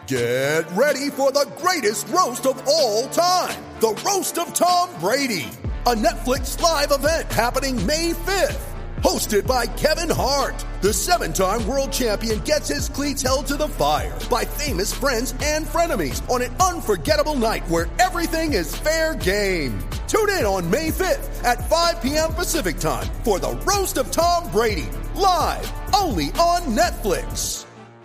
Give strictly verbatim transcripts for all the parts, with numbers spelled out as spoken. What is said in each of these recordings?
Get ready for the greatest roast of all time, the Roast of Tom Brady, a Netflix live event happening May fifth. Hosted by Kevin Hart, the seven-time world champion gets his cleats held to the fire by famous friends and frenemies on an unforgettable night where everything is fair game. Tune in on May fifth at five p.m. Pacific time for the Roast of Tom Brady, live only on Netflix.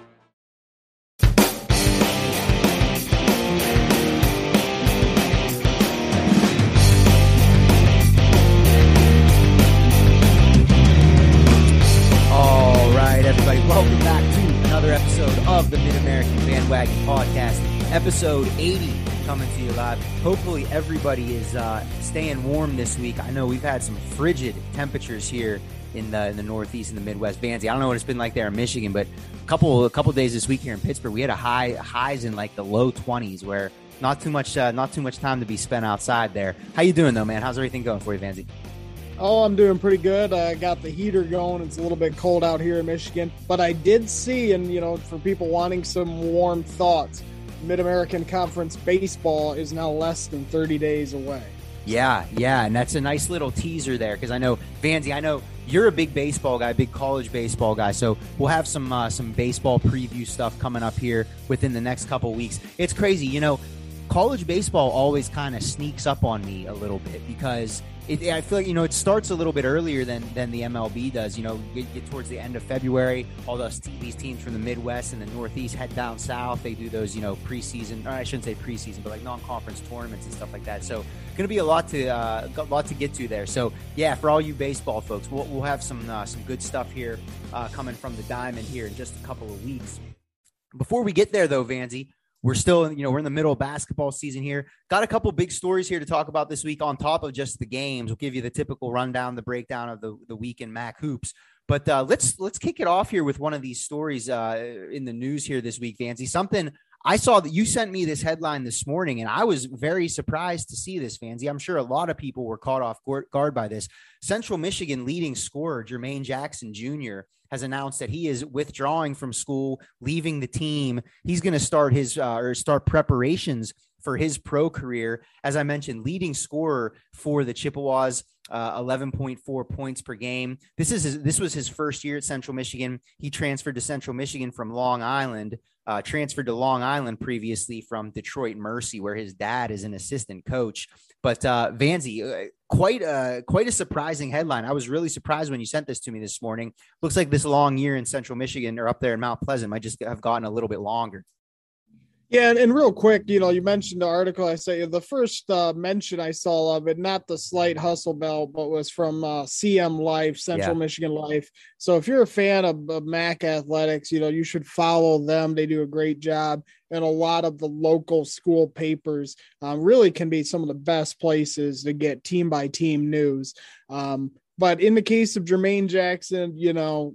Everybody, welcome back to another episode of the Mid-American Bandwagon Podcast, episode eighty, coming to you live. Hopefully everybody is uh, staying warm this week. I know we've had some frigid temperatures here in the in the Northeast and the Midwest. Vanzi, I don't know what it's been like there in Michigan, but a couple a couple days this week here in Pittsburgh, we had a high highs in like the low twenties, where not too much uh, not too much time to be spent outside there. How you doing though, man? How's everything going for you, Vanzi? Oh, I'm doing pretty good. I got the heater going. It's a little bit cold out here in Michigan, but I did see, and you know, for people wanting some warm thoughts, Mid-American Conference baseball is now less than thirty days away. Yeah, yeah, and that's a nice little teaser there, because I know, Vanzi, I know you're a big baseball guy, big college baseball guy, so we'll have some uh, some baseball preview stuff coming up here within the next couple weeks. It's crazy, you know, college baseball always kind of sneaks up on me a little bit, because It, I feel like, you know, it starts a little bit earlier than, than the M L B does. You know, get, get towards the end of February, all those these teams from the Midwest and the Northeast head down south. They do those, you know, preseason, or I shouldn't say preseason, but like non-conference tournaments and stuff like that. So going to be a lot to uh, a lot to get to there. So yeah, for all you baseball folks, we'll we'll have some uh, some good stuff here uh, coming from the Diamond here in just a couple of weeks. Before we get there, though, Vanzi, we're still, you know, we're in the middle of basketball season here. Got a couple big stories here to talk about this week on top of just the games. We'll give you the typical rundown, the breakdown of the, the week in M A C hoops. But uh, let's let's kick it off here with one of these stories uh, in the news here this week, Vanzi. Something I saw that you sent me this headline this morning, and I was very surprised to see this, Vanzi. I'm sure a lot of people were caught off guard by this. Central Michigan leading scorer Jermaine Jackson Junior has announced that he is withdrawing from school, leaving the team. He's going to start his uh, or start preparations for his pro career. As I mentioned, leading scorer for the Chippewas, uh, eleven point four points per game. This is his, this was his first year at Central Michigan. He transferred to Central Michigan from Long Island, uh, transferred to Long Island previously from Detroit Mercy, where his dad is an assistant coach. But uh, Vanzi, uh, quite a quite a surprising headline. I was really surprised when you sent this to me this morning. Looks like this long year in Central Michigan or up there in Mount Pleasant might just have gotten a little bit longer. Yeah, and, and real quick, you know, you mentioned the article. I say the first uh, mention I saw of it, not the slight hustle bell, but was from uh, C M Life, Central yeah. Michigan Life. So if you're a fan of, of M A C Athletics, you know, you should follow them. They do a great job. And a lot of the local school papers um, really can be some of the best places to get team by team news. Um, but in the case of Jermaine Jackson, you know,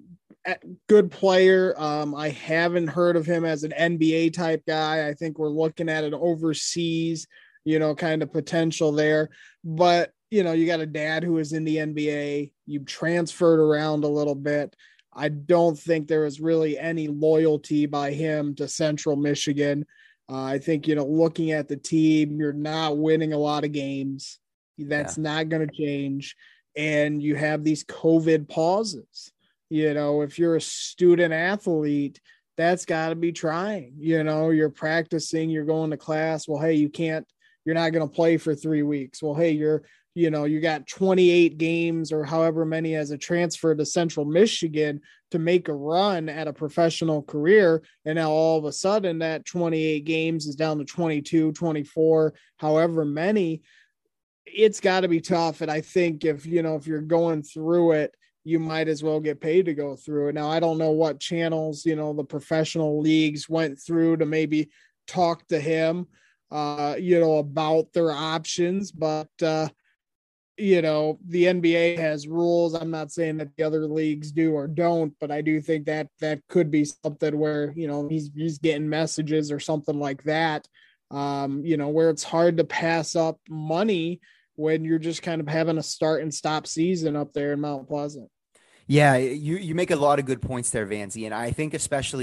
good player. Um, I haven't heard of him as an N B A type guy. I think we're looking at an overseas, you know, kind of potential there. But, you know, you got a dad who is in the N B A. You've transferred around a little bit. I don't think there is really any loyalty by him to Central Michigan. Uh, I think, you know, looking at the team, you're not winning a lot of games. That's yeah. not going to change. And you have these COVID pauses. You know, if you're a student athlete, that's got to be trying. You know, you're practicing, you're going to class. Well, hey, you can't, you're not going to play for three weeks. Well, hey, you're, you know, you got twenty-eight games or however many as a transfer to Central Michigan to make a run at a professional career. And now all of a sudden that twenty-eight games is down to twenty-two, twenty-four, however many. It's got to be tough. And I think if, you know, if you're going through it, you might as well get paid to go through it. Now, I don't know what channels, you know, the professional leagues went through to maybe talk to him, uh, you know, about their options, but, uh, you know, the N B A has rules. I'm not saying that the other leagues do or don't, but I do think that that could be something where, you know, he's, he's getting messages or something like that, um, you know, where it's hard to pass up money when you're just kind of having a start and stop season up there in Mount Pleasant. Yeah, you, you make a lot of good points there, Vanzi. And I think especially,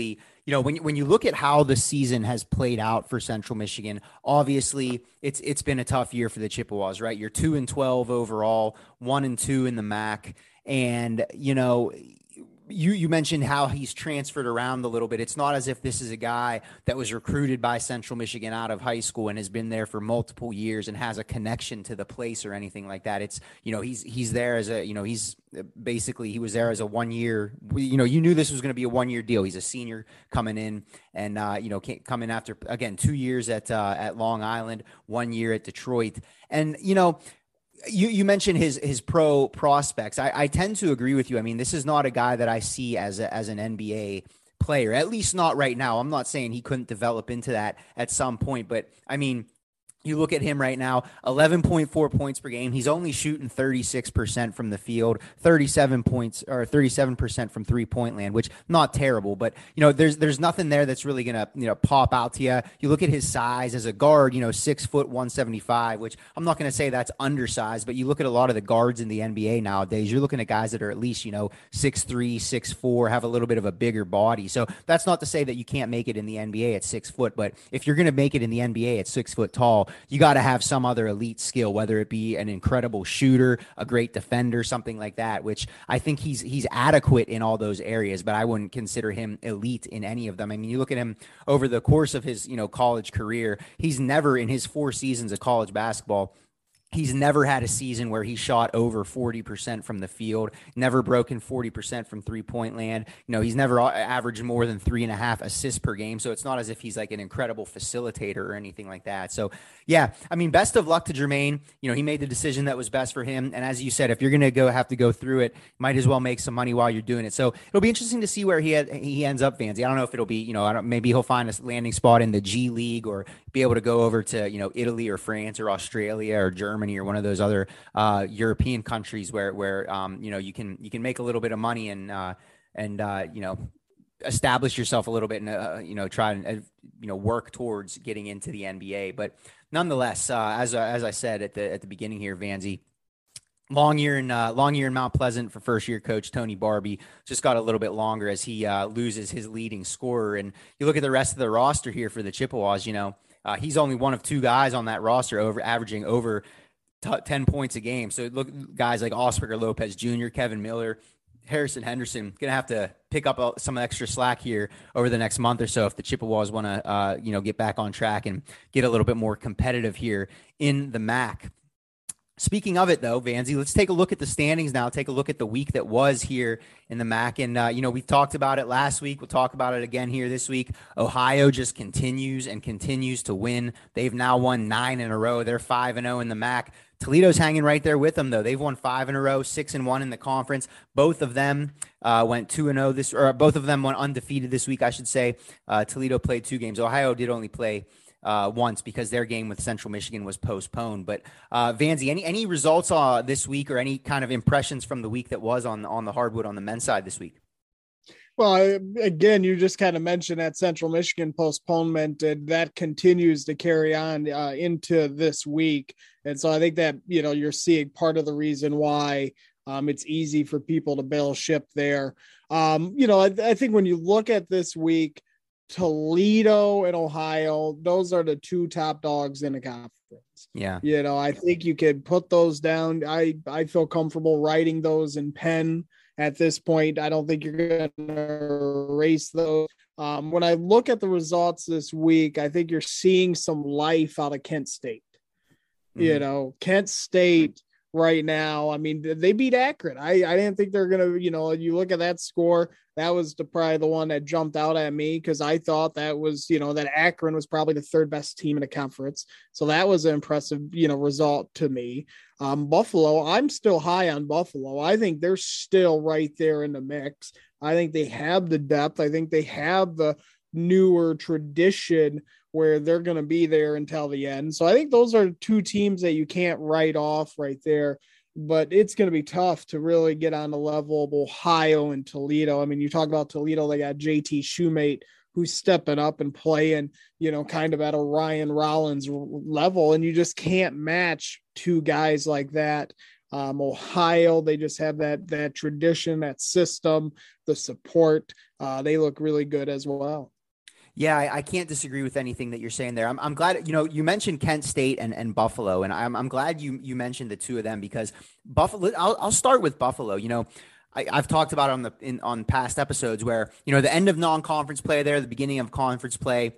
you know, when when you look at how the season has played out for Central Michigan, obviously it's it's been a tough year for the Chippewas, right? You're two and twelve overall, one and two in the M A C, and you know. You you mentioned how he's transferred around a little bit. It's not as if this is a guy that was recruited by Central Michigan out of high school and has been there for multiple years and has a connection to the place or anything like that. It's, you know, he's he's there as a, you know, he's basically he was there as a one year, you know, you knew this was going to be a one year deal. He's a senior coming in and, uh, you know, coming after, again, two years at uh, at Long Island, one year at Detroit. And, you know, You you mentioned his his pro prospects. I, I tend to agree with you. I mean, this is not a guy that I see as a, as an N B A player, at least not right now. I'm not saying he couldn't develop into that at some point, but I mean, you look at him right now, eleven point four points per game. He's only shooting thirty-six percent from the field, thirty-seven points or thirty-seven percent from three-point land, which not terrible, but you know, there's there's nothing there that's really going to, you know, pop out to you. You look at his size as a guard, you know, six foot one seventy-five, which I'm not going to say that's undersized, but you look at a lot of the guards in the N B A nowadays, you're looking at guys that are at least, you know, six three, six four, have a little bit of a bigger body. So that's not to say that you can't make it in the N B A at six foot, but if you're going to make it in the N B A at six foot tall, you got to have some other elite skill, whether it be an incredible shooter, a great defender, something like that, which I think he's he's adequate in all those areas, but I wouldn't consider him elite in any of them. I mean, you look at him over the course of his, you know, college career, he's never in his four seasons of college basketball, he's never had a season where he shot over forty percent from the field, never broken forty percent from three-point land. You know, he's never averaged more than three and a half assists per game. So it's not as if he's like an incredible facilitator or anything like that. So, yeah, I mean, best of luck to Jermaine. You know, he made the decision that was best for him. And as you said, if you're going to go have to go through it, might as well make some money while you're doing it. So it'll be interesting to see where he had, he ends up, Vanzi. I don't know if it'll be, you know, I don't, maybe he'll find a landing spot in the G League or be able to go over to, you know, Italy or France or Australia or Germany or one of those other uh, European countries where, where um, you know, you can you can make a little bit of money and uh, and uh, you know, establish yourself a little bit and uh, you know, try and uh, you know, work towards getting into the N B A. But nonetheless, uh, as uh, as I said at the at the beginning here, Vanzi, long year in uh, long year in Mount Pleasant for first year coach Tony Barbie. Just got a little bit longer as he uh, loses his leading scorer. And you look at the rest of the roster here for the Chippewas. You know, uh, he's only one of two guys on that roster over averaging over t- ten points a game. So look, guys like Oscar Lopez Junior, Kevin Miller, Harrison Henderson, going to have to pick up some extra slack here over the next month or so if the Chippewas want to, uh, you know, get back on track and get a little bit more competitive here in the M A C. Speaking of it, though, Vanzi, let's take a look at the standings now. Take a look at the week that was here in the M A C. And, uh, you know, we talked about it last week. We'll talk about it again here this week. Ohio just continues and continues to win. They've now won nine in a row. They're five and oh in the M A C. Toledo's hanging right there with them, though. They've won five in a row, six and one in the conference. Both of them uh, went two and oh this, or both of them went undefeated this week, I should say. Uh, Toledo played two games. Ohio did only play uh, once because their game with Central Michigan was postponed. But uh, Vanzi, any any results uh, this week or any kind of impressions from the week that was on on the hardwood on the men's side this week? Well, again, you just kind of mentioned that Central Michigan postponement, and that continues to carry on uh, into this week. And so I think that, you know, you're seeing part of the reason why um, it's easy for people to bail ship there. Um, you know, I, I think when you look at this week, Toledo and Ohio, those are the two top dogs in the conference. Yeah. You know, I think you could put those down. I, I feel comfortable writing those in pen. At this point, I don't think you're going to erase those. Um, when I look at the results this week, I think you're seeing some life out of Kent State. Mm-hmm. You know, Kent State right now, I mean, they beat Akron. I, I didn't think they're going to, you know, you look at that score, that was the, probably the one that jumped out at me because I thought that was, you know, that Akron was probably the third best team in the conference. So that was an impressive, you know, result to me. Um, Buffalo, I'm still high on Buffalo. I think they're still right there in the mix. I think they have the depth. I think they have the newer tradition where they're going to be there until the end. So I think those are two teams that you can't write off right there. But it's going to be tough to really get on the level of Ohio and Toledo. I mean, you talk about Toledo, they got J T Shoemate, who's stepping up and playing, you know, kind of at a Ryan Rollins level, and you just can't match two guys like that. Um, Ohio, they just have that that tradition, that system, the support. Uh, they look really good as well. Yeah, I, I can't disagree with anything that you're saying there. I'm, I'm glad, you know, you mentioned Kent State and, and Buffalo, and I'm, I'm glad you you mentioned the two of them because Buffalo, I'll, I'll start with Buffalo. You know, I, I've talked about it on the in, on past episodes where, you know, the end of non-conference play there, the beginning of conference play,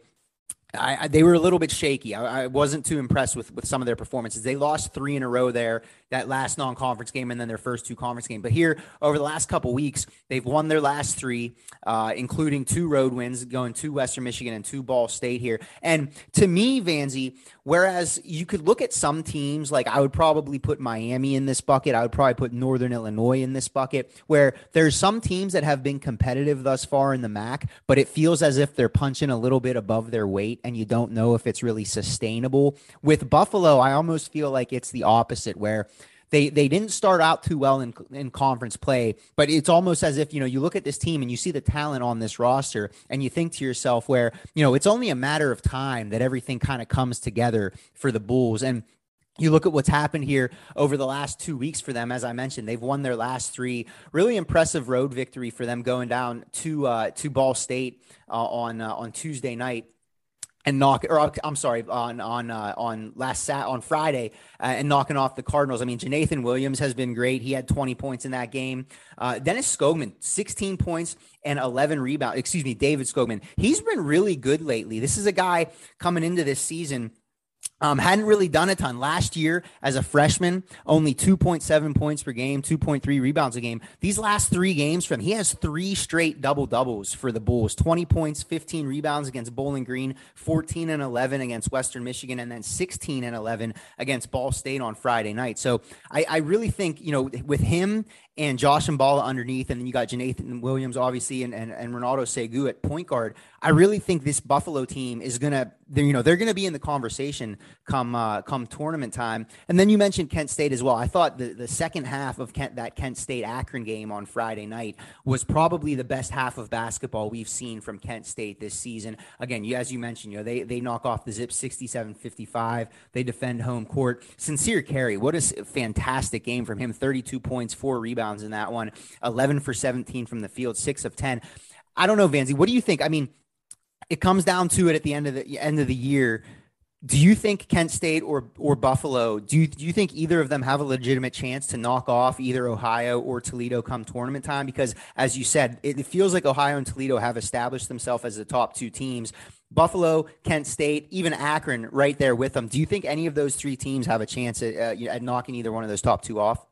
I, I, they were a little bit shaky. I, I wasn't too impressed with, with some of their performances. They lost three in a row there, that last non-conference game and then their first two conference games. But here, over the last couple weeks, they've won their last three, uh, including two road wins, going to Western Michigan and to Ball State here. And to me, Vanzi, whereas you could look at some teams, like I would probably put Miami in this bucket. I would probably put Northern Illinois in this bucket, where there's some teams that have been competitive thus far in the M A C, but it feels as if they're punching a little bit above their weight and you don't know if it's really sustainable. With Buffalo, I almost feel like it's the opposite, where They they didn't start out too well in in conference play, but it's almost as if, you know, you look at this team and you see the talent on this roster and you think to yourself where, you know, it's only a matter of time that everything kind of comes together for the Bulls. And you look at what's happened here over the last two weeks for them. As I mentioned, they've won their last three. Really impressive road victory for them going down to uh, to Ball State uh, on uh, on Tuesday night. And knock, or I'm sorry, on on uh, on last sat on Friday, uh, and knocking off the Cardinals. I mean, Jonathan Williams has been great. He had twenty points in that game. Uh, Dennis Skogman, sixteen points and eleven rebounds. Excuse me, David Skogman. He's been really good lately. This is a guy coming into this season. Um, hadn't really done a ton. Last year, as a freshman, only two point seven points per game, two point three rebounds a game. These last three games for him, he has three straight double-doubles for the Bulls. twenty points, fifteen rebounds against Bowling Green, fourteen and eleven against Western Michigan, and then sixteen and eleven against Ball State on Friday night. So I, I really think, you know, with him and Josh Mballa underneath, and then you got Jonathan Williams, obviously, and, and, and Ronaldo Segu at point guard, I really think this Buffalo team is going to, you know, they're going to be in the conversation come uh, come tournament time. And then you mentioned Kent State as well. I thought the, the second half of Kent, that Kent State-Akron game on Friday night was probably the best half of basketball we've seen from Kent State this season. Again, you, as you mentioned, you know, they, they knock off the Zips sixty-seven fifty-five. They defend home court. Sincere Carey, what a fantastic game from him. thirty-two points, four rebounds in that one, eleven for seventeen from the field, six of ten. I don't know, Vanzi, what do you think? I mean, it comes down to it at the end of the end of the year. Do you think Kent State or or Buffalo, do you, do you think either of them have a legitimate chance to knock off either Ohio or Toledo come tournament time? Because as you said, it, it feels like Ohio and Toledo have established themselves as the top two teams. Buffalo, Kent State, even Akron right there with them. Do you think any of those three teams have a chance at, uh, at knocking either one of those top two off?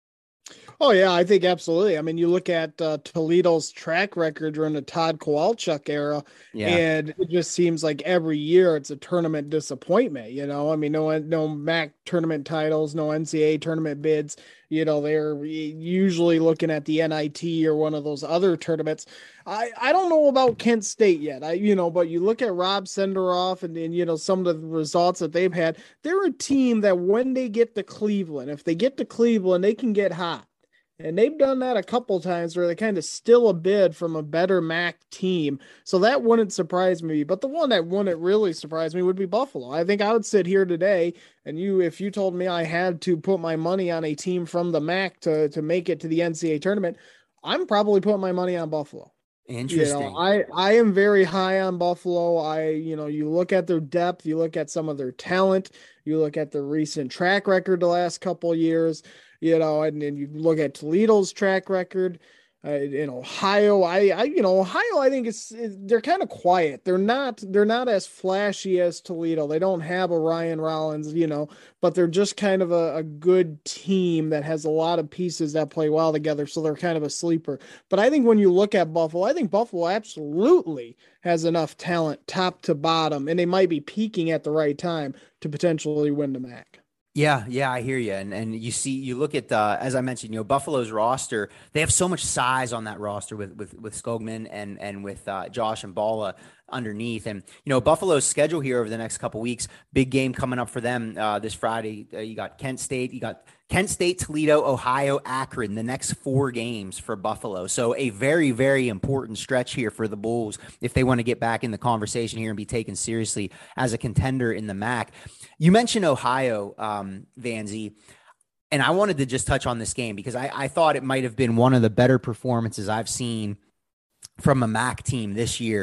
Oh, yeah, I think absolutely. I mean, you look at uh, Toledo's track record during the Todd Kowalczyk era, yeah. and it just seems like every year it's a tournament disappointment, you know? I mean, no no M A C tournament titles, no N C double A tournament bids. You know, they're usually looking at the N I T or one of those other tournaments. I, I don't know about Kent State yet, I you know, but you look at Rob Senderoff and, and, you know, some of the results that they've had. They're a team that when they get to Cleveland, if they get to Cleveland, they can get hot. And they've done that a couple times where they kind of steal a bid from a better M A C team. So that wouldn't surprise me. But the one that wouldn't really surprise me would be Buffalo. I think I would sit here today and you, if you told me I had to put my money on a team from the M A C to, to make it to the N C double A tournament, I'm probably putting my money on Buffalo. Interesting. You know, I, I am very high on Buffalo. I, you know, you look at their depth, you look at some of their talent, you look at their recent track record the last couple of years. You know, and then you look at Toledo's track record uh, in Ohio. I, I, you know, Ohio, I think it's, it, they're kind of quiet. They're not, they're not as flashy as Toledo. They don't have a Ryan Rollins, you know, but they're just kind of a, a good team that has a lot of pieces that play well together. So they're kind of a sleeper. But I think when you look at Buffalo, I think Buffalo absolutely has enough talent top to bottom, and they might be peaking at the right time to potentially win the M A C. Yeah, yeah, I hear you. And and you see, you look at, uh, as I mentioned, you know, Buffalo's roster, they have so much size on that roster with with, with Skogman and, and with uh, Josh Mballa underneath. And, you know, Buffalo's schedule here over the next couple weeks, big game coming up for them uh, this Friday. Uh, you got Kent State, you got Kent State, Toledo, Ohio, Akron, the next four games for Buffalo. So a very, very important stretch here for the Bulls if they want to get back in the conversation here and be taken seriously as a contender in the M A C. You mentioned Ohio, um, Vanzi, and I wanted to just touch on this game because I, I thought it might have been one of the better performances I've seen from a M A C team this year.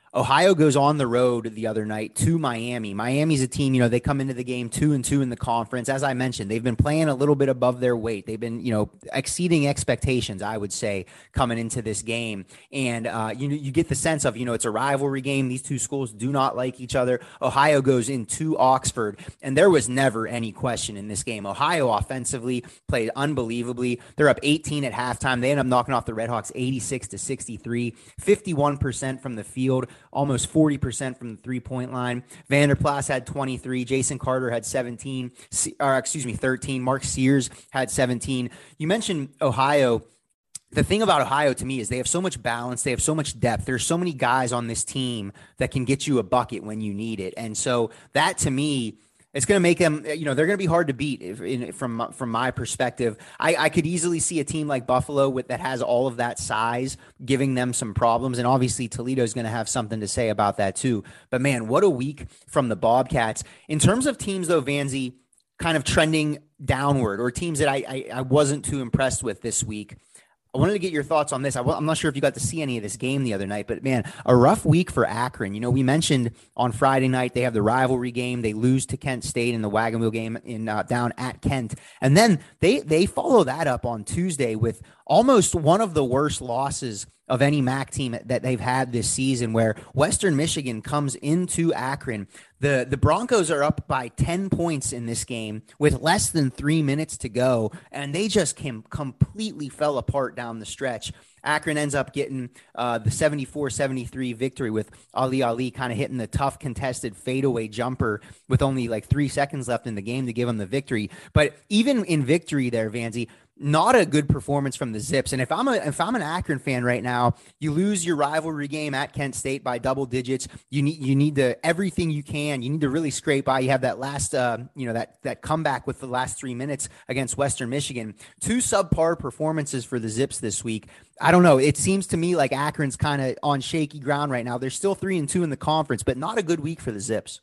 Ohio goes on the road the other night to Miami. Miami's a team, you know, they come into the game two and two in the conference. As I mentioned, they've been playing a little bit above their weight. They've been, you know, exceeding expectations, I would say, coming into this game. And uh, you you get the sense of, you know, it's a rivalry game. These two schools do not like each other. Ohio goes into Oxford, and there was never any question in this game. Ohio offensively played unbelievably. They're up eighteen at halftime. They end up knocking off the Redhawks eighty-six to sixty-three, fifty-one percent from the field, almost forty percent from the three-point line. Vanderplas had twenty-three. Jason Carter had seventeen, or excuse me, thirteen. Mark Sears had seventeen. You mentioned Ohio. The thing about Ohio to me is they have so much balance. They have so much depth. There's so many guys on this team that can get you a bucket when you need it. And so that to me, it's going to make them, you know, they're going to be hard to beat if, in, from from my perspective. I, I could easily see a team like Buffalo with that has all of that size giving them some problems. And obviously Toledo is going to have something to say about that too. But man, what a week from the Bobcats. In terms of teams though, Vanzi, kind of trending downward, or teams that I, I, I wasn't too impressed with this week, I wanted to get your thoughts on this. I, I'm not sure if you got to see any of this game the other night, but man, a rough week for Akron. You know, we mentioned on Friday night they have the rivalry game. They lose to Kent State in the wagon wheel game in uh, down at Kent, and then they they follow that up on Tuesday with almost one of the worst losses of any M A C team that they've had this season, where Western Michigan comes into Akron. The the Broncos are up by ten points in this game with less than three minutes to go, and they just came, completely fell apart down the stretch. Akron ends up getting uh, the seventy-four seventy-three victory with Ali Ali kind of hitting the tough contested fadeaway jumper with only like three seconds left in the game to give them the victory. But even in victory there, Vanzi, not a good performance from the Zips. And if I'm a if I'm an Akron fan right now, you lose your rivalry game at Kent State by double digits. You need you need to everything you can. You need to really scrape by. You have that last uh, you know that that comeback with the last three minutes against Western Michigan. Two subpar performances for the Zips this week. I don't know. It seems to me like Akron's kind of on shaky ground right now. They're still three and two in the conference, but not a good week for the Zips.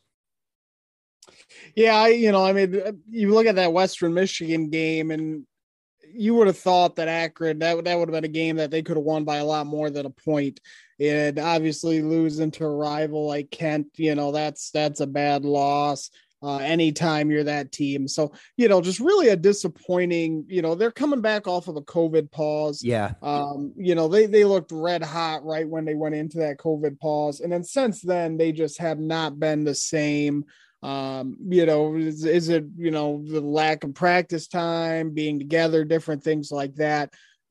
Yeah, I, you know, I mean, you look at that Western Michigan game, and you would have thought that Akron, that, that would have been a game that they could have won by a lot more than a point. And obviously losing to a rival like Kent, you know, that's that's a bad loss. Uh, anytime you're that team. So, you know, just really a disappointing, you know, they're coming back off of a COVID pause. Yeah. Um, you know, they, they looked red hot right when they went into that COVID pause. And then since then, they just have not been the same. Um, you know, is, is it, you know, the lack of practice time, being together, different things like that.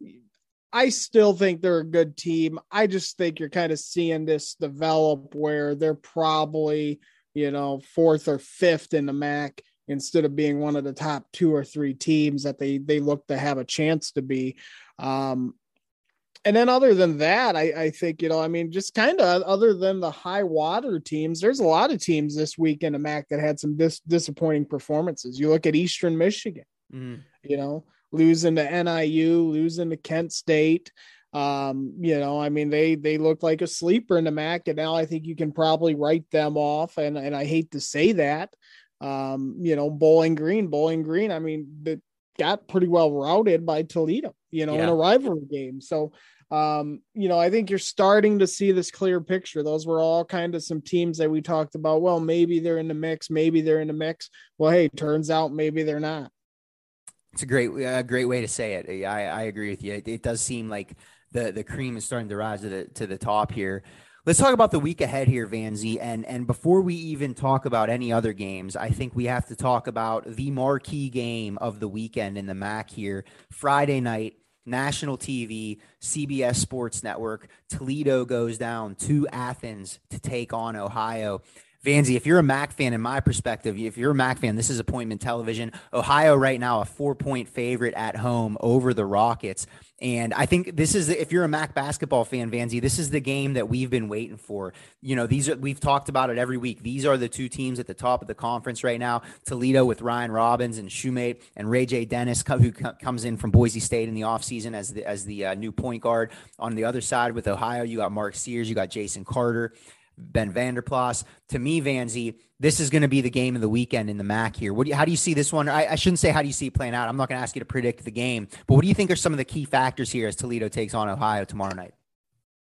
I still think they're a good team. I just think you're kind of seeing this develop where they're probably, you know, fourth or fifth in the M A C instead of being one of the top two or three teams that they, they look to have a chance to be. Um, and then other than that, I, I think, you know, I mean, just kind of other than the high water teams, there's a lot of teams this week in the M A C that had some dis- disappointing performances. You look at Eastern Michigan, mm. you know, losing to N I U, losing to Kent State. Um, you know, I mean, they, they look like a sleeper in the M A C, and now I think you can probably write them off. And, and I hate to say that, um, you know, Bowling Green, Bowling Green, I mean, that got pretty well routed by Toledo, you know, yeah. in a rivalry game. So, um, you know, I think you're starting to see this clear picture. Those were all kind of some teams that we talked about. Well, maybe they're in the mix, maybe they're in the mix. Well, hey, turns out maybe they're not. It's a great, uh, great way to say it. I, I agree with you. It, it does seem like the the cream is starting to rise to the to the top here. Let's talk about the week ahead here, Vanzi. And and before we even talk about any other games, I think we have to talk about the marquee game of the weekend in the M A C here. Friday night, national T V, C B S Sports Network. Toledo goes down to Athens to take on Ohio. Vanzi, if you're a M A C fan, in my perspective, if you're a M A C fan, this is appointment television. Ohio right now, a four-point favorite at home over the Rockets. And I think this is, if you're a M A C basketball fan, Vanzi, this is the game that we've been waiting for. You know, these are, we've talked about it every week. These are the two teams at the top of the conference right now. Toledo with Ryan Robbins and Shoemate, and Ray J. Dennis, who comes in from Boise State in the offseason as the, as the uh, new point guard. On the other side with Ohio, you got Mark Sears, you got Jason Carter, Ben Vanderplas. To me, Vanzi, this is going to be the game of the weekend in the M A C here. What do you, how do you see this one? I, I shouldn't say how do you see it playing out. I'm not going to ask you to predict the game, but what do you think are some of the key factors here as Toledo takes on Ohio tomorrow night?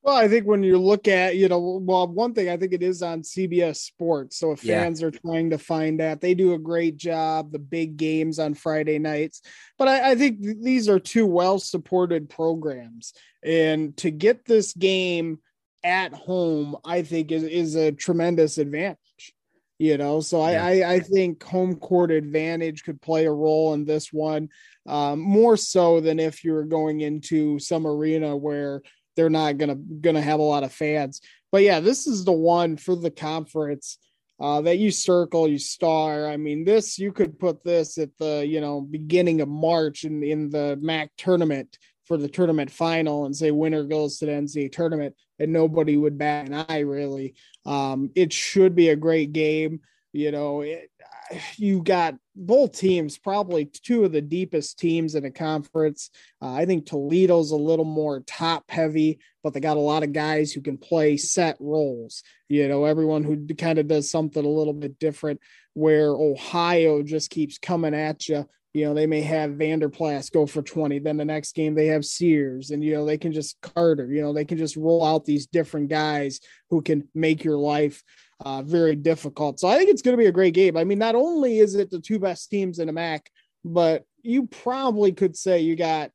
Well, I think when you look at, you know, well, one thing I think it is on C B S Sports. So if fans yeah. are trying to find that, they do a great job, the big games on Friday nights. But I, I think th- these are two well-supported programs. And to get this game at home, I think is, is a tremendous advantage. You know, so yeah. I, I, I think home court advantage could play a role in this one, um, more so than if you're going into some arena where they're not gonna gonna have a lot of fans. But yeah, this is the one for the conference uh, that you circle, you star. I mean, this you could put this at the you know beginning of March in in the M A C tournament for the tournament final and say winner goes to the N C A A tournament, and nobody would bat an eye really. Um, it should be a great game. You know, it, you got both teams, probably two of the deepest teams in a conference. Uh, I think Toledo's a little more top heavy, but they got a lot of guys who can play set roles. You know, everyone who kind of does something a little bit different, where Ohio just keeps coming at you. You know, they may have Vanderplas go for twenty. Then the next game they have Sears, and, you know, they can just Carter, you know, they can just roll out these different guys who can make your life uh, very difficult. So I think it's going to be a great game. I mean, not only is it the two best teams in the M A C, but you probably could say you got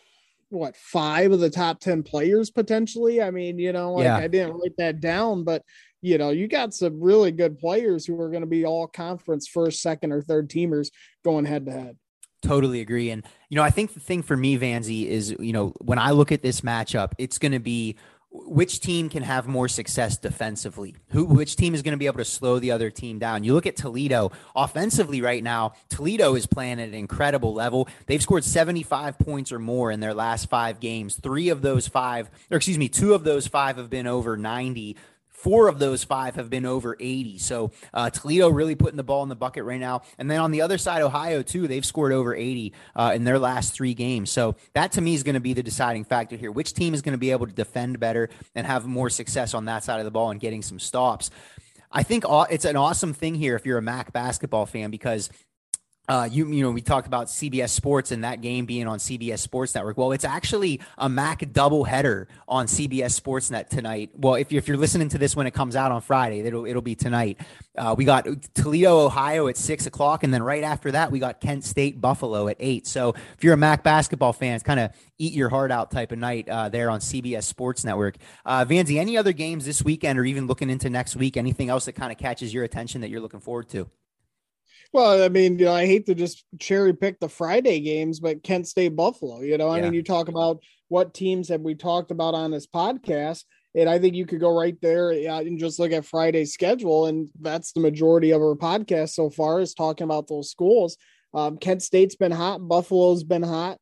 what, five of the top ten players potentially. I mean, you know, like yeah. I didn't write that down, but you know, you got some really good players who are going to be all conference first, second, or third teamers going head to head. Totally agree. And, you know, I think the thing for me, Vanzi, is, you know, when I look at this matchup, it's going to be which team can have more success defensively, who, which team is going to be able to slow the other team down. You look at Toledo offensively right now. Toledo is playing at an incredible level. They've scored seventy-five points or more in their last five games. Three of those five, or excuse me, two of those five have been over ninety. Four of those five have been over eighty. So uh, Toledo really putting the ball in the bucket right now. And then on the other side, Ohio, too, they've scored over eighty uh, in their last three games. So that, to me, is going to be the deciding factor here. Which team is going to be able to defend better and have more success on that side of the ball and getting some stops? I think it's an awesome thing here if you're a M A C basketball fan, because Uh, you you know, we talked about C B S Sports and that game being on C B S Sports Network. Well, it's actually a M A C doubleheader on C B S Sports Net tonight. Well, if, you, if you're listening to this when it comes out on Friday, it'll it'll be tonight. Uh, we got Toledo, Ohio at six o'clock, and then right after that, we got Kent State, Buffalo at eight. So if you're a M A C basketball fan, it's kind of eat your heart out type of night uh, there on C B S Sports Network. Uh, Vanzi, any other games this weekend or even looking into next week? Anything else that kind of catches your attention that you're looking forward to? Well, I mean, you know, I hate to just cherry pick the Friday games, but Kent State, Buffalo, you know, I yeah. mean, you talk about what teams have we talked about on this podcast, and I think you could go right there and just look at Friday's schedule. And that's the majority of our podcast so far, is talking about those schools. Um, Kent State's been hot. Buffalo's been hot.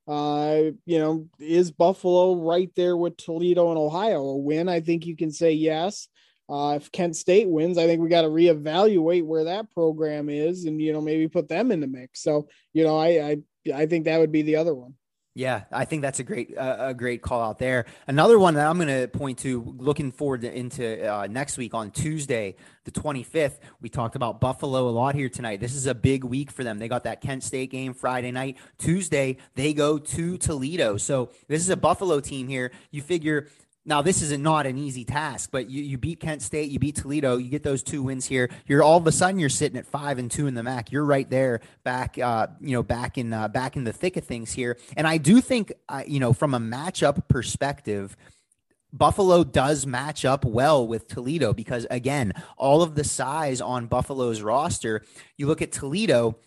Uh, you know, is Buffalo right there with Toledo and Ohio? A win, I think you can say yes. Uh, if Kent State wins, I think we got to reevaluate where that program is and, you know, maybe put them in the mix. So, you know, I, I, I think that would be the other one. Yeah, I think that's a great, uh, a great call out there. Another one that I'm going to point to, looking forward to, into uh, next week on Tuesday, the twenty-fifth. We talked about Buffalo a lot here tonight. This is a big week for them. They got that Kent State game Friday night. Tuesday, they go to Toledo. So this is a Buffalo team here. You figure. Now, this is not an easy task, but you, you beat Kent State, you beat Toledo, you get those two wins here. You're all of a sudden you're sitting at five and two in the M A C. You're right there, back, uh, you know, back in uh, back in the thick of things here. And I do think, uh, you know, from a matchup perspective, Buffalo does match up well with Toledo because, again, all of the size on Buffalo's roster. You look at Toledo.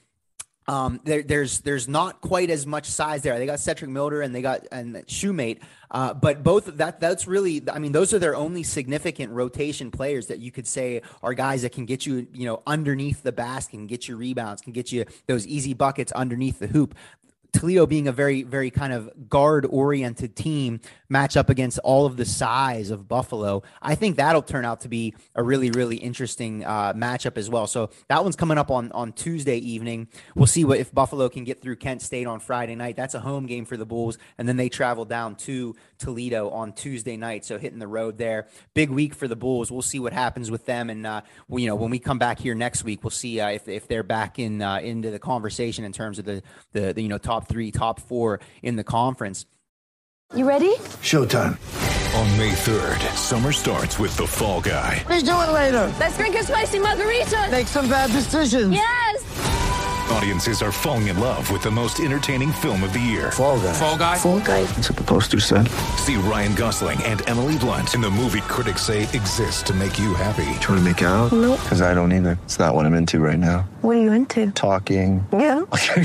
Um, there, there's there's not quite as much size there. They got Cedric Milder and they got and Shoemate, uh, but both that that's really, I mean, those are their only significant rotation players that you could say are guys that can get you, you know, underneath the basket, can get you rebounds, can get you those easy buckets underneath the hoop. Toledo being a very, very kind of guard-oriented team match up against all of the size of Buffalo. I think that'll turn out to be a really, really interesting uh, matchup as well. So that one's coming up on, on Tuesday evening. We'll see what if Buffalo can get through Kent State on Friday night. That's a home game for the Bulls, and then they travel down to Toledo on Tuesday night, so hitting the road there. Big week for the Bulls. We'll see what happens with them, and uh, we, you know, when we come back here next week, we'll see uh, if if they're back in uh, into the conversation in terms of the the, the you know top three, top four in the conference. You ready? Showtime. On May third, summer starts with The Fall Guy. Let's do it later. Let's drink a spicy margarita. Make some bad decisions. Yes. Audiences are falling in love with the most entertaining film of the year. Fall Guy. Fall Guy. Fall Guy. That's what the poster said. See Ryan Gosling and Emily Blunt in the movie critics say exists to make you happy. Trying to make it out? Nope. Because I don't either. It's not what I'm into right now. What are you into? Talking. Yeah.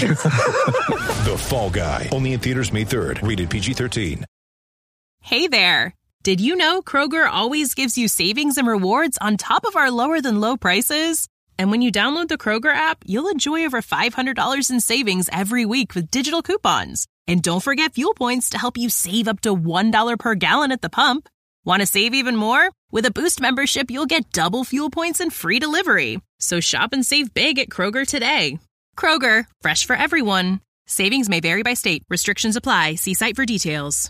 The Fall Guy. Only in theaters May third. Rated P G thirteen. Hey there. Did you know Kroger always gives you savings and rewards on top of our lower than low prices? And when you download the Kroger app, you'll enjoy over five hundred dollars in savings every week with digital coupons. And don't forget fuel points to help you save up to one dollar per gallon at the pump. Want to save even more? With a Boost membership, you'll get double fuel points and free delivery. So shop and save big at Kroger today. Kroger, fresh for everyone. Savings may vary by state. Restrictions apply. See site for details.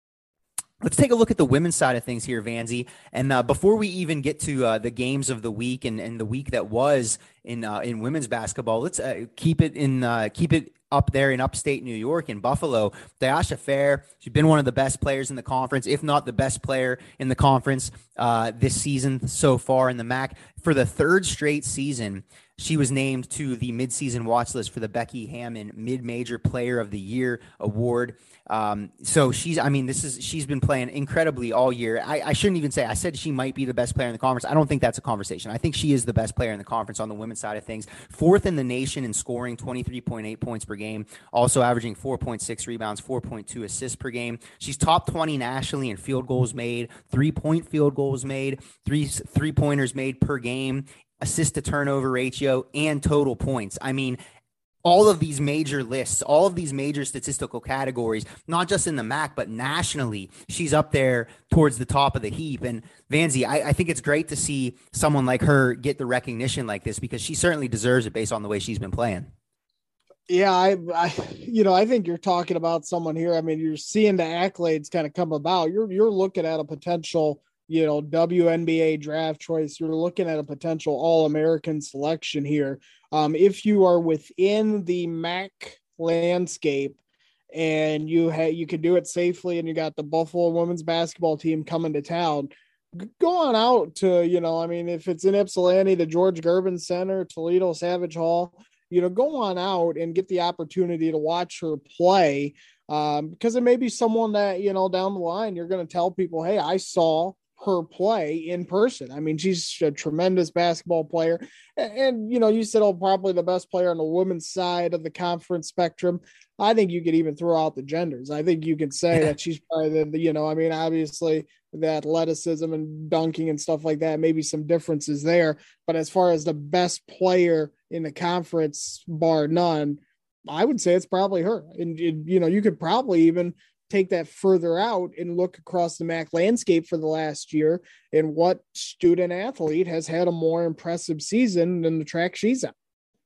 Let's take a look at the women's side of things here, Vanzi. And uh, before we even get to uh, the games of the week and, and the week that was in uh, in women's basketball, let's uh, keep it in uh, keep it up there in upstate New York in Buffalo. Dayasha Fair, she's been one of the best players in the conference, if not the best player in the conference uh, this season so far in the M A C. For the third straight season, she was named to the midseason watch list for the Becky Hammon Mid-Major Player of the Year award. Um, so she's, I mean, this is, she's been playing incredibly all year. I, I shouldn't even say, I said she might be the best player in the conference. I don't think that's a conversation. I think she is the best player in the conference on the women's side of things. Fourth in the nation in scoring, twenty-three point eight points per game, also averaging four point six rebounds, four point two assists per game. She's top twenty nationally in field goals made, three point field goals made, three, three pointers made per game, assist to turnover ratio, and total points. I mean, all of these major lists, all of these major statistical categories, not just in the M A C, but nationally, she's up there towards the top of the heap. And Vanzi, I, I think it's great to see someone like her get the recognition like this, because she certainly deserves it based on the way she's been playing. Yeah, I, I, you know, I think you're talking about someone here. I mean, you're seeing the accolades kind of come about. You're, you're looking at a potential, you know, W N B A draft choice. You're looking at a potential All-American selection here. Um, if you are within the M A C landscape and you ha- you can do it safely, and you got the Buffalo women's basketball team coming to town, go on out to, you know, I mean, if it's in Ypsilanti, the George Gervin Center, Toledo Savage Hall, you know, go on out and get the opportunity to watch her play, um, because it may be someone that, you know, down the line, you're going to tell people, hey, I saw her play in person. I mean, she's a tremendous basketball player. And, and, you know, you said, oh, probably the best player on the women's side of the conference spectrum. I think you could even throw out the genders. I think you could say that she's probably the, you know, I mean, obviously the athleticism and dunking and stuff like that, maybe some differences there. But as far as the best player in the conference, bar none, I would say it's probably her. And, and you know, you could probably even take that further out and look across the M A C landscape for the last year, and what student athlete has had a more impressive season than the track she's at.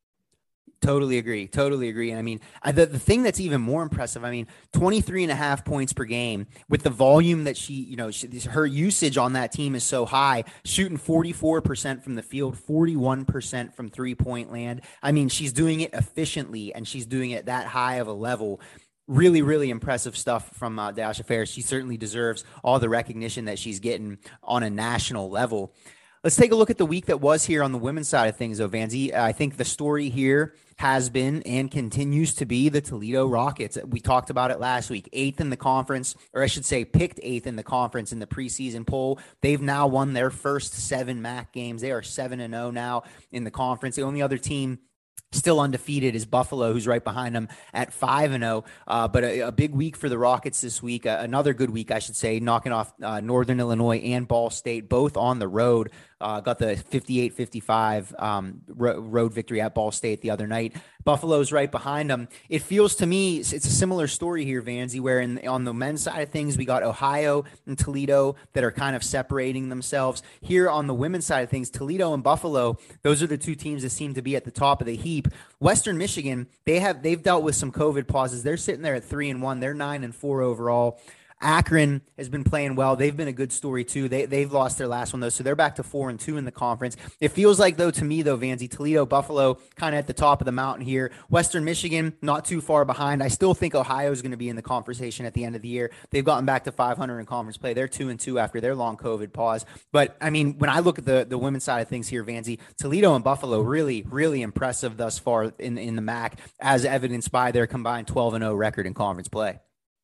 Totally agree. Totally agree. And I mean, I, the, the thing that's even more impressive, I mean, twenty-three and a half points per game with the volume that she, you know, she, her usage on that team is so high, shooting forty-four percent from the field, forty-one percent from three point land. I mean, she's doing it efficiently, and she's doing it that high of a level. Really, really impressive stuff from uh, Dayasha Fair. She certainly deserves all the recognition that she's getting on a national level. Let's take a look at the week that was here on the women's side of things, though, Vanzi. I think the story here has been and continues to be the Toledo Rockets. We talked about it last week. Eighth in the conference, or I should say picked eighth in the conference in the preseason poll. They've now won their first seven M A C games. They are seven and oh now in the conference. The only other team still undefeated is Buffalo, who's right behind them at five and oh. Uh, but a, a big week for the Rockets this week. Uh, another good week, I should say, knocking off uh, Northern Illinois and Ball State, both on the road. Uh, got the fifty-eight fifty-five um, ro- road victory at Ball State the other night. Buffalo's right behind them. It feels to me it's, it's a similar story here, Vanzi, where in, on the men's side of things, we got Ohio and Toledo that are kind of separating themselves. Here on the women's side of things, Toledo and Buffalo, those are the two teams that seem to be at the top of the heap. Western Michigan, they have they've dealt with some COVID pauses. They're sitting there at three and one. They're nine and four overall. Akron has been playing well. They've been a good story too. They, they've lost their last one though, so they're back to four and two in the conference. It feels like though, to me though, Vanzi, Toledo, Buffalo, kind of at the top of the mountain here. Western Michigan, not too far behind. I still think Ohio is going to be in the conversation at the end of the year. They've gotten back to five hundred in conference play. They're two and two after their long COVID pause. But I mean, when I look at the, the women's side of things here, Vanzi, Toledo and Buffalo really, really impressive thus far in, in the M A C, as evidenced by their combined twelve and oh record in conference play.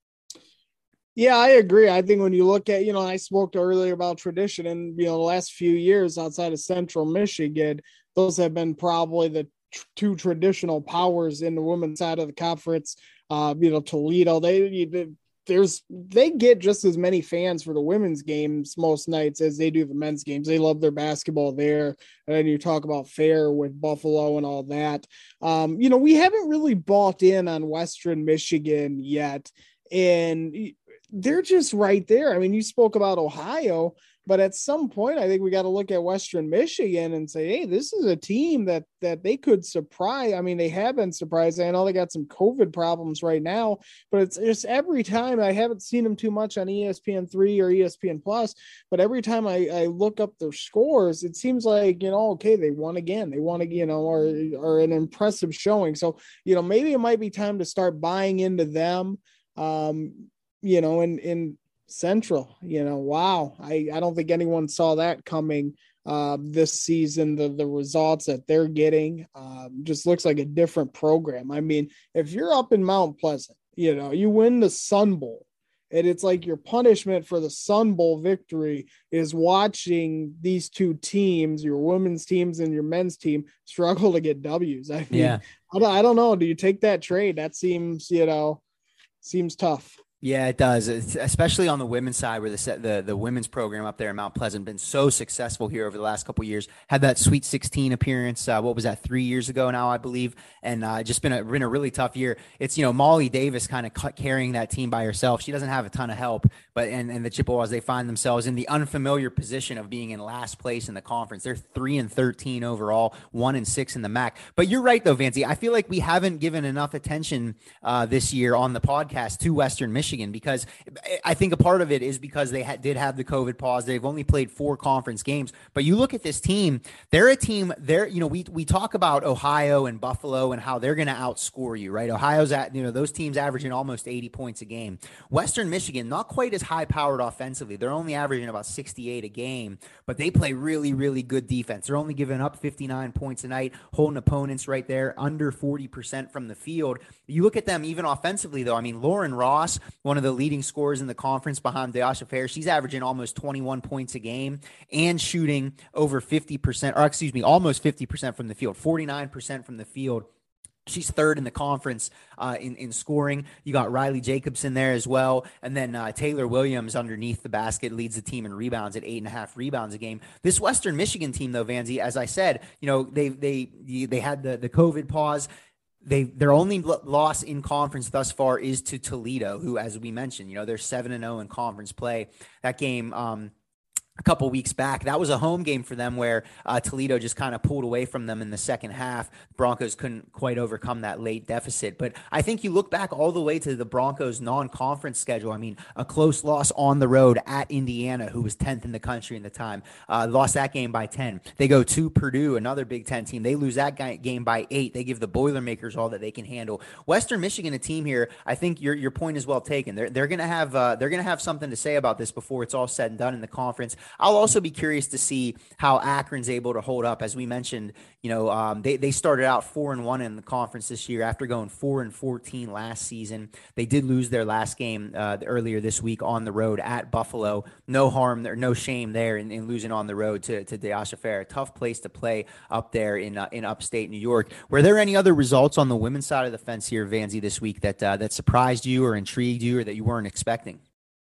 Yeah, I agree. I think when you look at, you know, I spoke earlier about tradition, and, you know, the last few years outside of Central Michigan, those have been probably the t- two traditional powers in the women's side of the conference. Uh, you know, Toledo, they, they there's they get just as many fans for the women's games most nights as they do the men's games. They love their basketball there. And then you talk about fair with Buffalo and all that. Um, you know, we haven't really bought in on Western Michigan yet. And they're just right there. I mean, you spoke about Ohio, but at some point, I think we got to look at Western Michigan and say, hey, this is a team that that they could surprise. I mean, they have been surprised. I know they got some COVID problems right now, but it's just every time. I haven't seen them too much on E S P N three or E S P N Plus, but every time I, I look up their scores, it seems like, you know, okay, they won again. They won again, you know, or, or an impressive showing. So, you know, maybe it might be time to start buying into them. Um, you know, in, in Central, you know, wow. I, I don't think anyone saw that coming uh, this season. The, the results that they're getting um, just looks like a different program. I mean, if you're up in Mount Pleasant, you know, you win the Sun Bowl, and it's like your punishment for the Sun Bowl victory is watching these two teams, your women's teams and your men's team, struggle to get W's. I mean, yeah. I don't, I don't know. Do you take that trade? That seems, you know, seems tough. Yeah, it does, it's especially on the women's side where the, the the women's program up there in Mount Pleasant been so successful here over the last couple of years. Had that Sweet sixteen appearance, uh, what was that, three years ago now, I believe, and uh, just been a, been a really tough year. It's, you know, Molly Davis kind of carrying that team by herself. She doesn't have a ton of help, but and, and the Chippewas, they find themselves in the unfamiliar position of being in last place in the conference. They're three and thirteen overall, one and six in the M A C. But you're right, though, Vanzi. I feel like we haven't given enough attention uh, this year on the podcast to Western Michigan, because I think a part of it is because they ha- did have the COVID pause. They've only played four conference games, but you look at this team, they're a team they're, you know, we, we talk about Ohio and Buffalo and how they're going to outscore you, right? Ohio's at, you know, those teams averaging almost eighty points a game. Western Michigan, not quite as high powered offensively. They're only averaging about sixty-eight a game, but they play really, really good defense. They're only giving up fifty-nine points a night, holding opponents right there under forty percent from the field. You look at them even offensively though. I mean, Lauren Ross, one of the leading scorers in the conference behind Deasha Fair, she's averaging almost twenty-one points a game and shooting over fifty percent, or excuse me, almost fifty percent from the field, forty-nine percent from the field. She's third in the conference uh, in, in scoring. You got Riley Jacobson there as well. And then uh, Taylor Williams underneath the basket leads the team in rebounds at eight and a half rebounds a game. This Western Michigan team, though, Vanzi, as I said, you know, they they they had the, the COVID pause. They their only loss in conference thus far is to Toledo, who, as we mentioned, you know, they're seven and zero in conference play. That game, um, a couple weeks back, that was a home game for them where uh, Toledo just kind of pulled away from them in the second half. Broncos couldn't quite overcome that late deficit. But I think you look back all the way to the Broncos non-conference schedule. I mean, a close loss on the road at Indiana, who was tenth in the country in the time. Uh, lost that game by ten. They go to Purdue, another Big Ten team. They lose that game by eight. They give the Boilermakers all that they can handle. Western Michigan, a team here, I think your your point is well taken. They're they're gonna have uh, they're gonna have something to say about this before it's all said and done in the conference. I'll also be curious to see how Akron's able to hold up. As we mentioned, you know, um, they, they started out four and one in the conference this year after going four and fourteen last season. They did lose their last game uh, earlier this week on the road at Buffalo. No harm there, no shame there in, in losing on the road to, to Deasha Fair. A tough place to play up there in uh, in upstate New York. Were there any other results on the women's side of the fence here, Vanzi, this week that uh, that surprised you or intrigued you or that you weren't expecting?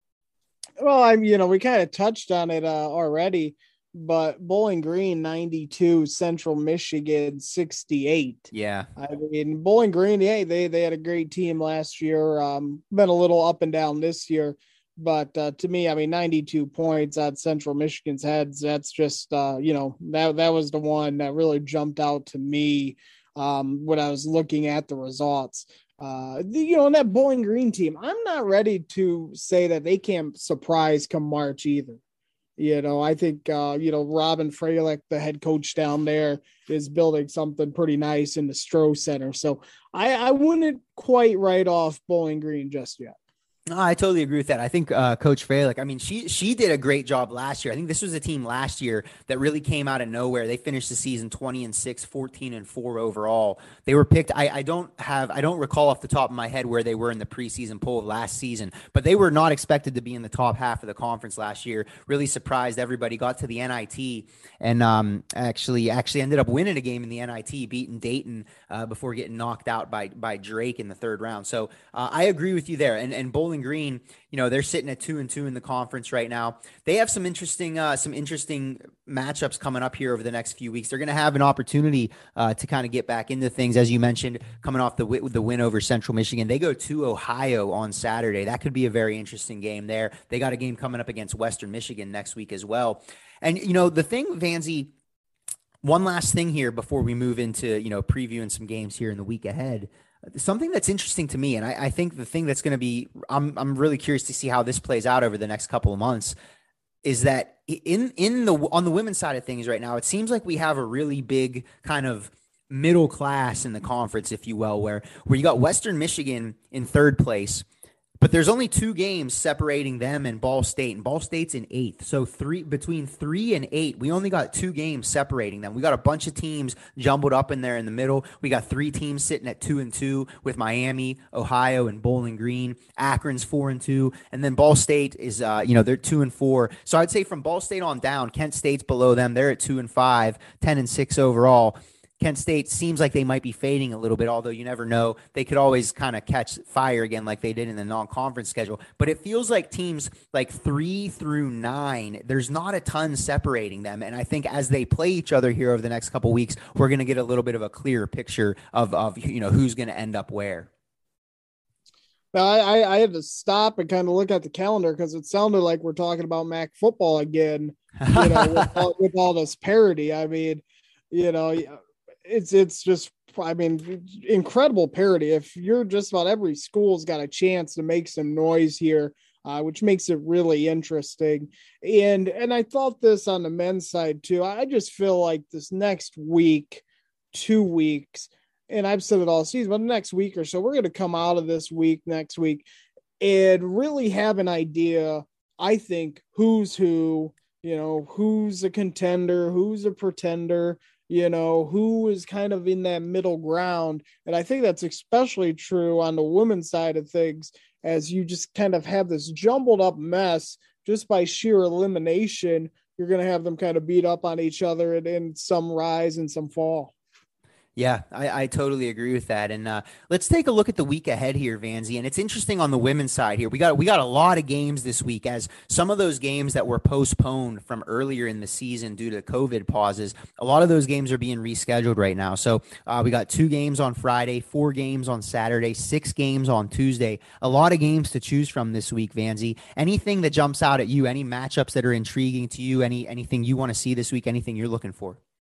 Well, I'm, you know, we kind of touched on it uh, already, but Bowling Green ninety-two, Central Michigan sixty-eight. Yeah. I mean, Bowling Green, yeah, they, they had a great team last year. Um, been a little up and down this year, but uh, to me, I mean, ninety-two points at Central Michigan's heads. That's just, uh, you know, that, that was the one that really jumped out to me um, when I was looking at the results. Uh, the, you know, and that Bowling Green team, I'm not ready to say that they can't surprise come March either. You know, I think, uh, you know, Robin Fralick, the head coach down there, is building something pretty nice in the Stroh Center. So I, I wouldn't quite write off Bowling Green just yet. No, I totally agree with that. I think uh, Coach Fralick, I mean, she she did a great job last year. I think this was a team last year that really came out of nowhere. They finished the season twenty and six, fourteen and four overall. They were picked. I, I don't have, I don't recall off the top of my head where they were in the preseason poll last season, but they were not expected to be in the top half of the conference last year. Really surprised everybody. Got to the N I T and um, actually actually ended up winning a game in the N I T, beating Dayton uh, before getting knocked out by by Drake in the third round. So uh, I agree with you there. And and Bowling Green, you know, they're sitting at two and two in the conference right now. They have some interesting, uh, some interesting matchups coming up here over the next few weeks. They're going to have an opportunity uh, to kind of get back into things, as you mentioned, coming off the the win over Central Michigan. They go to Ohio on Saturday. That could be a very interesting game there. They got a game coming up against Western Michigan next week as well. And you know, the thing, Vanzi, one last thing here before we move into, you know, previewing some games here in the week ahead. Something that's interesting to me, and I, I think the thing that's going to be, I'm I'm really curious to see how this plays out over the next couple of months, is that in in the on the women's side of things right now, it seems like we have a really big kind of middle class in the conference, if you will, where where you got Western Michigan in third place. But there's only two games separating them and Ball State, and Ball State's in eighth. So three between three and eight, we only got two games separating them. We got a bunch of teams jumbled up in there in the middle. We got three teams sitting at two and two with Miami, Ohio, and Bowling Green. Akron's four and two, and then Ball State is, uh, you know, they're two and four. So I'd say from Ball State on down, Kent State's below them. They're at two and five, ten and six overall. Kent State seems like they might be fading a little bit, although you never know. They could always kind of catch fire again like they did in the non-conference schedule. But it feels like teams like three through nine, there's not a ton separating them. And I think as they play each other here over the next couple of weeks, we're going to get a little bit of a clearer picture of, of you know, who's going to end up where. Now, I, I had to stop and kind of look at the calendar because it sounded like we're talking about M A C football again, you know, with, all, with all this parity. I mean, you know, It's it's just, I mean, incredible parity. If you're just about every school's got a chance to make some noise here, uh, which makes it really interesting. And and I thought this on the men's side too. I just feel like this next week, two weeks, and I've said it all season, but the next week or so, we're going to come out of this week, next week, and really have an idea, I think, who's who, you know, who's a contender, who's a pretender, you know, who is kind of in that middle ground. And I think that's especially true on the women's side of things, as you just kind of have this jumbled up mess just by sheer elimination. You're going to have them kind of beat up on each other, and, and some rise and some fall. Yeah, I, I totally agree with that. And uh, let's take a look at the week ahead here, Vanzi. And it's interesting on the women's side here. We got we got a lot of games this week, as some of those games that were postponed from earlier in the season due to COVID pauses, a lot of those games are being rescheduled right now. So uh, we got two games on Friday, four games on Saturday, six games on Tuesday. A lot of games to choose from this week, Vanzi. Anything that jumps out at you? Any matchups that are intriguing to you? Any anything you want to see this week? Anything you're looking for?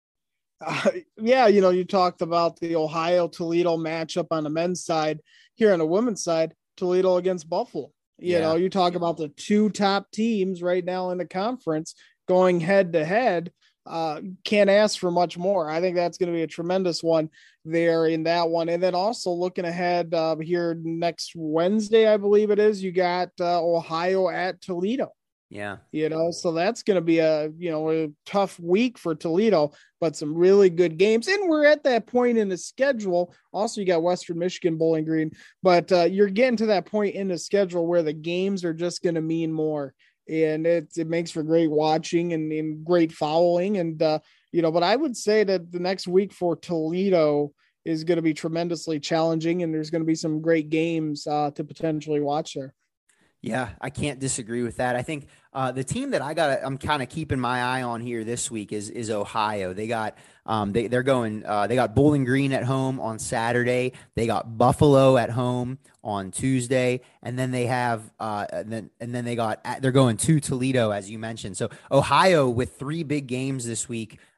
Uh, yeah, you know, you talked about the Ohio-Toledo matchup on the men's side. Here on the women's side, Toledo against Buffalo. You yeah. know, you talk about the two top teams right now in the conference going head-to-head. Uh, can't ask for much more. I think that's going to be a tremendous one there in that one. And then also looking ahead uh, here next Wednesday, I believe it is, you got uh, Ohio at Toledo. Yeah. You know, so that's going to be a, you know, a tough week for Toledo, but some really good games. And we're at that point in the schedule. Also, you got Western Michigan, Bowling Green, but uh, you're getting to that point in the schedule where the games are just going to mean more. And it, it makes for great watching and, and great following. And, uh, you know, but I would say that the next week for Toledo is going to be tremendously challenging, and there's going to be some great games uh, to potentially watch there. Yeah, I can't disagree with that. I think uh, the team that I got, I'm kind of keeping my eye on here this week is is Ohio. They got, um, they they're going, uh, they got Bowling Green at home on Saturday. They got Buffalo at home on Tuesday, and then they have, uh, and then and then they got, they're going to Toledo, as you mentioned. So Ohio with three big games this week.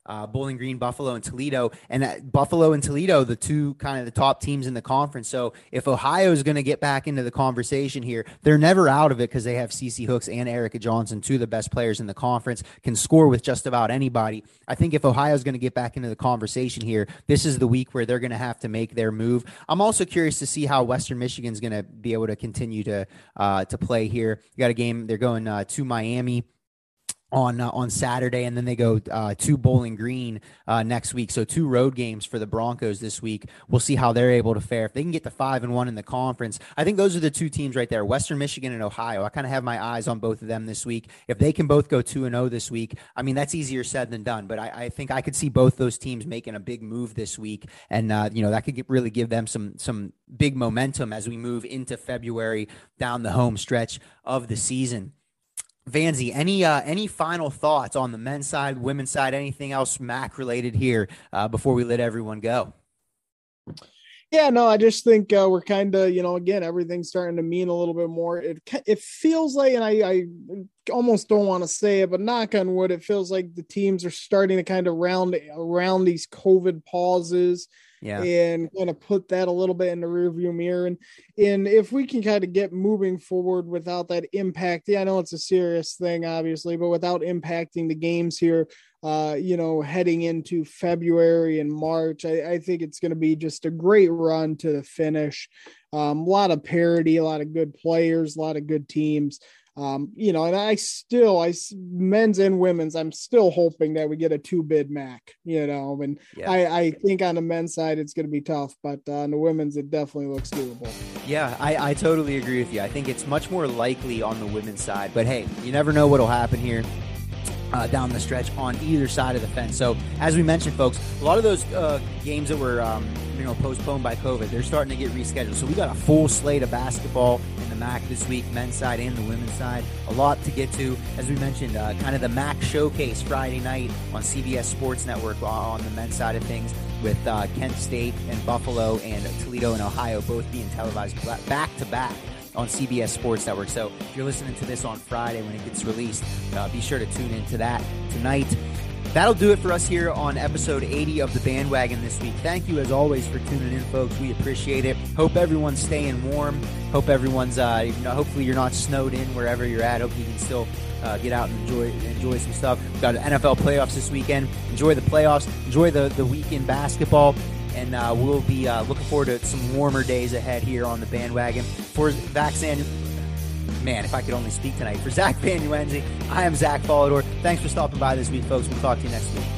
uh, Bowling Green, Buffalo, and Toledo. And uh, Buffalo and Toledo, the two kind of the top teams in the conference. So if Ohio is going to get back into the conversation here, they're never out of it because they have Cece Hooks and Erica Johnson, two of the best players in the conference, can score with just about anybody. I think if Ohio is going to get back into the conversation here, this is the week where they're going to have to make their move. I'm also curious to see how Western Michigan's going to be able to continue to uh, to play here. You got a game, they're going uh, to Miami on uh, on Saturday, and then they go uh, to Bowling Green uh, next week. So two road games for the Broncos this week. We'll see how they're able to fare. If they can get to five and one in the conference, I think those are the two teams right there, Western Michigan and Ohio. I kind of have my eyes on both of them this week. If they can both go two and oh this week, I mean, that's easier said than done, but I, I think I could see both those teams making a big move this week. And, uh, you know, that could get, really give them some, some big momentum as we move into February down the home stretch of the season. Vanzi, any uh, any final thoughts on the men's side, women's side, anything else M A C related here uh, before we let everyone go? Yeah, no, I just think uh, we're kind of, you know, again, everything's starting to mean a little bit more. It it feels like, and I, I almost don't want to say it, but knock on wood, it feels like the teams are starting to kind of round around these COVID pauses. Yeah. And kind of put that a little bit in the rearview mirror. And, and if we can kind of get moving forward without that impact, yeah, I know it's a serious thing, obviously, but without impacting the games here, uh, you know, heading into February and March, I, I think it's going to be just a great run to the finish. Um, a lot of parity, a lot of good players, a lot of good teams. Um, you know, and I still, I men's and women's, I'm still hoping that we get a two bid M A C, you know, and yeah. I, I think on the men's side, it's going to be tough, but uh, on the women's, it definitely looks doable. Yeah, I, I totally agree with you. I think it's much more likely on the women's side, but hey, you never know what'll happen here. Uh, down the stretch on either side of the fence. So as we mentioned, folks, a lot of those uh, games that were um, you know postponed by COVID, they're starting to get rescheduled. So we got a full slate of basketball in the M A C this week, men's side and the women's side. A lot to get to. As we mentioned, uh, kind of the M A C showcase Friday night on C B S Sports Network on the men's side of things, with uh, Kent State and Buffalo and Toledo and Ohio both being televised back to back on C B S Sports Network. So if you're listening to this on Friday when it gets released, uh, be sure to tune into that tonight. That'll do it for us here on episode eighty of The Bandwagon this week. Thank you, as always, for tuning in, folks. We appreciate it. Hope everyone's staying warm. Hope everyone's, uh, you know, hopefully you're not snowed in wherever you're at. Hope you can still uh, get out and enjoy enjoy some stuff. We've got N F L playoffs this weekend. Enjoy the playoffs. Enjoy the, the weekend basketball. And uh, we'll be uh, looking forward to some warmer days ahead here on The Bandwagon. For Zach San, man, if I could only speak tonight. For Zach Van Uenzi, I am Zach Follador. Thanks for stopping by this week, folks. We'll talk to you next week.